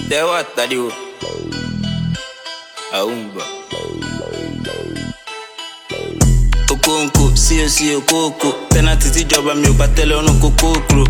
Tẹ́ wà tàdí o. Aumba. Okonko, sí okoko. Penalty tí jọba mi ò bá tẹ́lẹ̀ ọ̀nà kókó.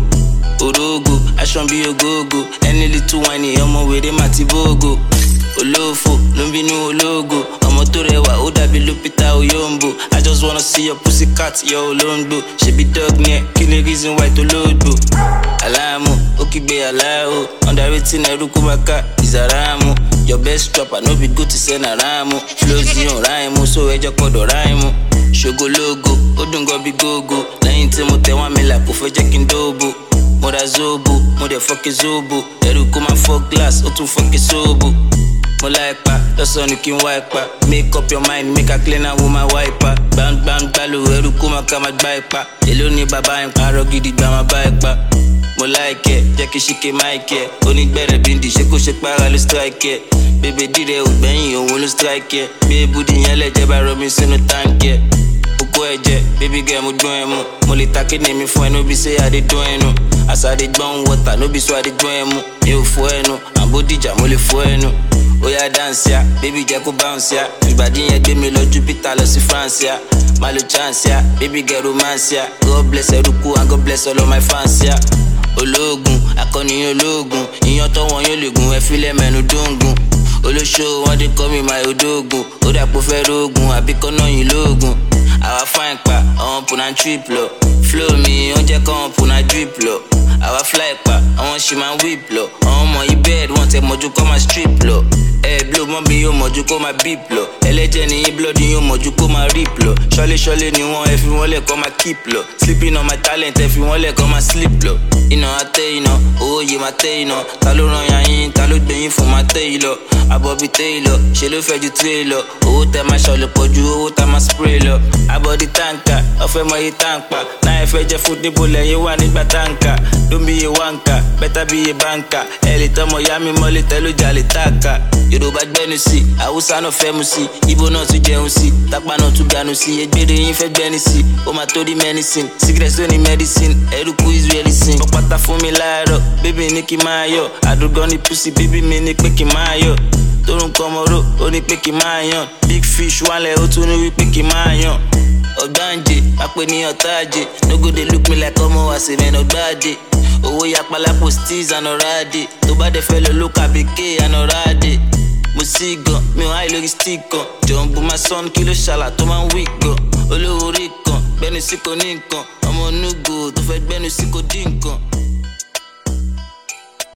Orogo, aṣọ bí ogogo. Ẹni little wine ọmọ wèrè má ti bógo. Olófò, ló ń bínú ológo. Ọmọ tó rẹwà, ó dàbí Lupita Oyombo. I just wanna see your pussycat, your olóńgbò. Ṣebí dog ni ẹ, kí ni reason why tó lóògbò? Aláàmú, ó kígbe aláò. Underrating ẹrú kó bá ká, ìzàràmù. Your best rapper, no be good to send around. Flows yóò ráìmù, so ẹjọ́ pọ̀dọ̀ ráìmù. Ṣogologo, ó dùn gan bí gógó. Lẹ́yìn tí mo tẹ̀ wọ́n mi là kò fẹ́ jẹ́ kí n dóbo. Mo ra zobo, mo dẹ̀ fọ́kẹ́ zobo. Ẹrù kó máa fọ́ glass, ó tún fọ́kẹ́ sóbo. Mo like pa, lọ́sàn ni kí n wá ipa. Make up your mind, make a clean and woman wiper. Gbangba-gbalo, ẹrù kó máa ká máa gbá ipa. Èló ni bàbá yẹn parọ́ gidi gbà máa bá ipa. Mo like ẹ, jẹ́ kí ṣíkè máìkì ẹ. Onígbẹ̀rẹ̀ bíndì, ṣé kò ṣe para ló strike ẹ. Bébè dìrẹ̀ ògbẹ́yìn, òun ló strike ẹ. Bí ebúdí yẹn lẹ́jẹ̀ bá rọ mi sínú táǹkì ẹ. Oko ẹ̀jẹ̀, baby girl mo dún ẹ mú. Mo lè ta kíni mi fún ẹ, no be say I dey dún ẹnu. As I dey gbọ́n water, no be so I dey dún ẹ mú. Mi ò fọ́ ẹnu, àbódìjà mo lè fọ́ ẹnu. Oya dance ya, baby jẹ́ kó bounce ya. Ìbàdí yẹn gbé mi lọ Jupiter lọ sí France ya. Má lo chance ya, baby girl romance ya. God bless Eruku and God bless all of my fans ya. Ológun, akọni ológun. Ìyàn tó wọn yóò lè gun, ẹ fílẹ̀ mẹ́nu dóngun. Olóṣó wọn dé kọ́ mi máa odógun. Ó dàpọ̀ fẹ́ rógun, àbíkọ́ náà yìí lóògùn. Àwa fine pa, àwọn pùnà trip lọ. Flow mi, ó jẹ́ kọ́ wọn pùnà drip lọ. Àwa fly pa, àwọn ṣì máa whip lọ. Àwọn ọmọ yìí bed, wọ́n tẹ mọ̀jú kọ́ máa strip lọ. Blow mọ́ mi yóò mọ̀jú kó máa beep lọ. Ẹlẹ́jẹ̀ ní yín blood yóò mọ̀jú kó máa rip lọ. Ṣọ́lé ni wọ́n ẹ fi wọ́n lẹ̀ kọ́ máa keep lọ. Sleeping on my talent ẹ fi wọ́n lẹ̀ kọ́ máa sleep lọ. Iná atẹ́ iná, owó yé máa tẹ́ iná. Ta ló ràn yàn yín, ta ló gbẹ̀yìn fún máa tẹ́ yìí lọ. Àbọ̀bí tẹ́ yìí lọ, ṣe ló fẹ́ ju tẹ́ lọ. Owó tẹ máa ṣọlẹ̀ pọ̀ ju owó tá máa spray lọ. Àbọ̀dí táǹkà, ọ̀fẹ́ mọ iye táǹpà. Náà ẹ fẹ́ jẹ́ fún níbo lẹ́yìn wà nígbà táǹkà. Don't be a wanka, better be a banker. Ẹ lè tọmọ ya mi mọ́lẹ̀ tẹ́ ló jalè táàkà. Yorùbá gbẹ́nu sí, Haúsá náà fẹ́ mu sí, Ìgbò náà tún jẹun sí, Tápà náà tún ganu sí, Egbére yín fẹ́ gbẹ́ni sí, ó máa tó di medicine, secret tó ní medicine, Eruku is really sin. Ọ̀pátá fún mi láàárọ̀, bébí ní kí n máa yọ̀, àdúgbò ní pussy, bébí mi ní pé kí n máa yọ̀. Torun kọmọró, ó ní pé kí n máa yàn, big fish wálẹ̀, ó tún ní wípé kí n máa yàn. Ọ̀gbáǹjẹ, apẹ̀niyàn táàjẹ, no go dey look me like ọmọ àṣemẹ́nà ọ̀gbáàjẹ. Owó yapa lápò steez ànọ̀ràdé, tó bá dẹ̀ fẹ́ lọ ló kàbíké ànọ̀ràdé. Mo sí gan, mi ò háì lórí stick kan. Jọ̀ǹbù máa sọ́n kí ló ṣàlà tó máa ń wí gan. Olówó orí kan, gbẹ́nu sí kò ní nǹkan. Ọmọ onúgo tó fẹ́ gbẹ́nu sí kò dín nǹkan.